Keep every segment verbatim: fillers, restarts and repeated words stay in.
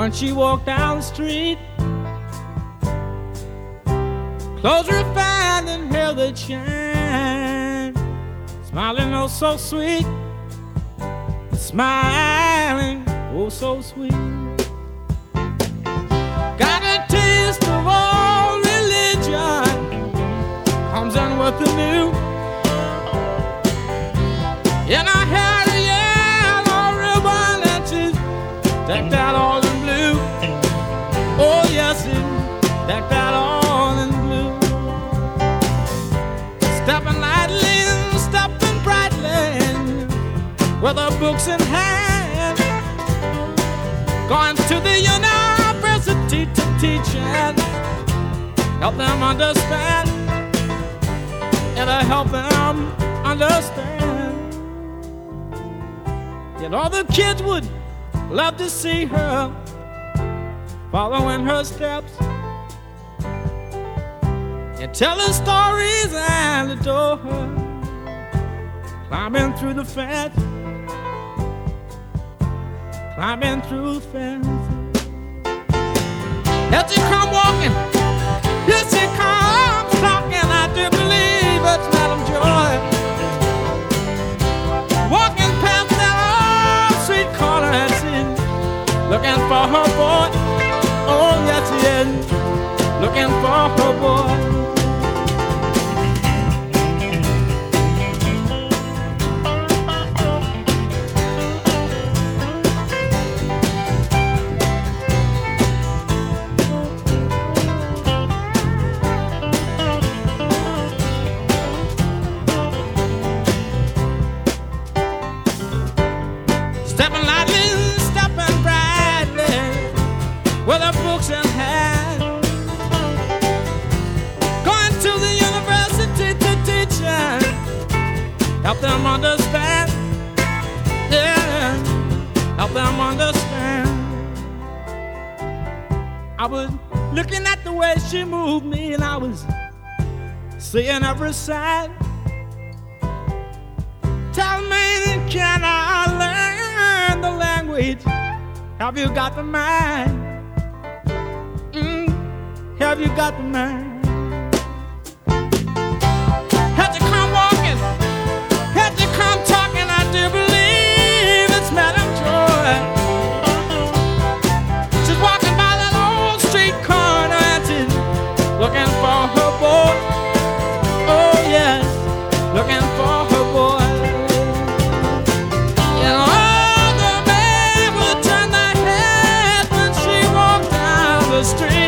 when she walked down the street. Clothes refined and hair that shine, smiling oh so sweet, smiling oh so sweet. Got a taste of all religion, comes in with the new. And I had a yellow ribbon and she's decked out all in blue. Oh yes, it decked out all in blue. Stepping lightly and stepping brightly, with her books in hand, going to the university to teach and help them understand, and I help them understand. And all the kids would love to see her following her steps and tell her stories and adore her, climbing through the fence, climbing through the fence. Here she come walking, here she comes talking. I do believe it's Madam Joy, walking past that old street corner and she's looking for her boy. Oh yes she is, looking for her boy. Stepping lightly, stepping brightly, with her books in hand, going to the university to teach and help them understand, yeah, help them understand. I was looking at the way she moved me and I was seeing every side. Tell me, can I learn the language? Have you got the mind? Mm, have you got the mind? Had to come walking, had to come talking. I do believe it's Madam Joy. She's walking by that old street corner and she's looking for her boy. Oh yes, looking for her boy. Street,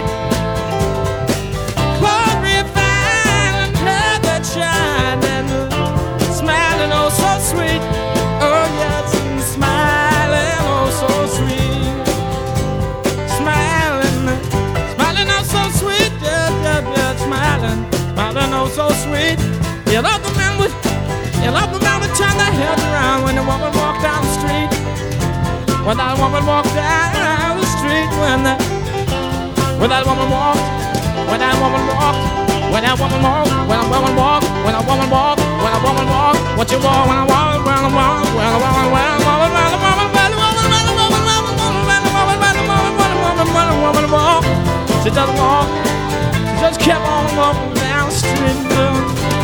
clothes refined and hair that shine, and smiling oh so sweet. Oh yes, and smiling oh so sweet, smiling, smiling oh so sweet. Yeah, yeah, yeah, smiling, smiling oh so sweet. You love the man with, you love the man with turn their head around when the woman walk down the street. When that woman walk down the street, when that When that woman walked, when that woman walked, when that woman walked, when that woman walked, when that woman walked, when that woman walked, what you walk, when I walk, when I walk, when I walk, when I walk, when I walk, when I walk, when I walk, when I walk, when I walk, when I walk, she doesn't walk, she just kept on walking down the street.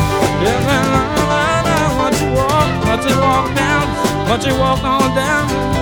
What you walk, what you walk down, what you walk on down.